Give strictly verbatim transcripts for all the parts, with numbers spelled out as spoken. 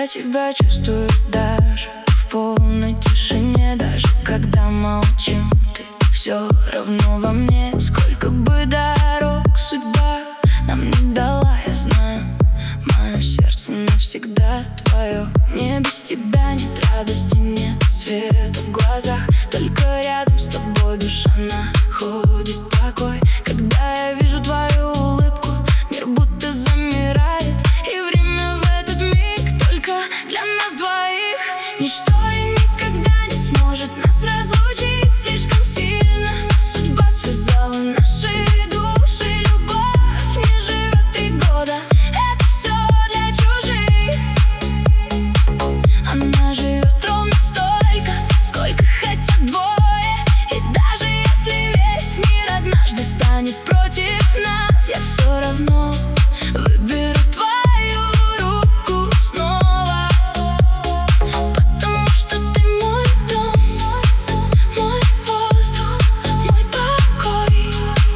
тебя чувствую даже в полной тишине. Даже когда молчим, ты все равно во мне. Сколько бы дорог судьба нам не дала, я знаю, мое сердце навсегда твое. Мне без тебя нет радости, нет света в глазах. Только рядом с тобой душа находит покой. Когда я вижу твою улыбку, мир будто замирает. И время в этот миг только для нас двоих. Ничто и никогда не сможет нас разлучить. Слишком сильно судьба связала наши души. Любовь не живет три года, это все для чужих. Она живет ровно столько, сколько хотят двое. И даже если весь мир однажды станет против нас, я все равно выберу твою руку снова. Потому что ты мой дом, мой воздух, мой покой.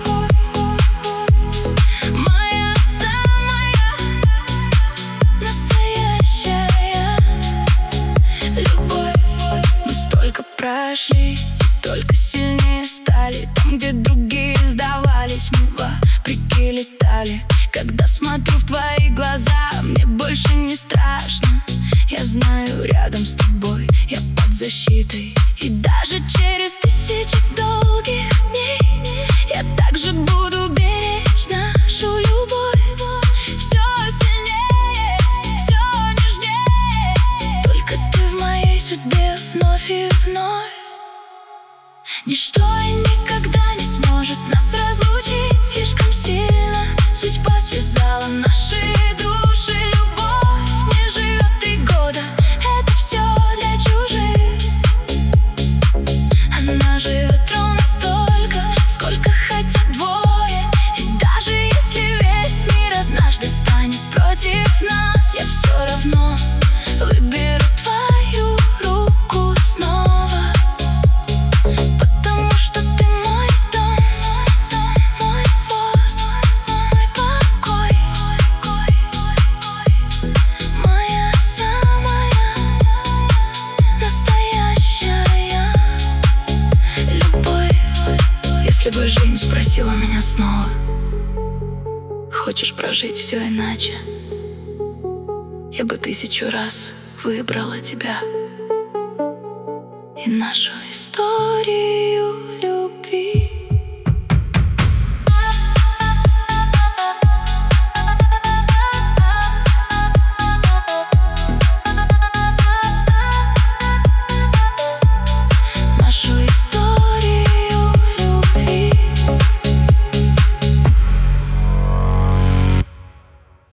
Моя самая настоящая любовь. Мы столько прошли, только сильнее стали. Там, где другие сдавались, мы вопреки летали. Когда смотрю в твои глаза, мне больше не страшно. Я знаю, рядом с тобой я под защитой. И даже через тысячи долгих дней я также буду беречь нашу любовь. Все сильнее, все нежнее. Только ты в моей судьбе вновь и вновь. Ничто и никогда не сможет нас разлучить. Слишком сильно судьба связала наши души. Любовь не живет три года, это все для чужих. Она живет ровно столько, сколько хотят двое. И даже если весь мир однажды станет против нас, я все равно выберу твою руку снова. Потому что ты мой дом, мой воздух, мой покой. Моя самая настоящая любовь. Если бы жизнь спросила меня снова: хочешь прожить все иначе? Я бы тысячу раз выбрала тебя и нашу историю.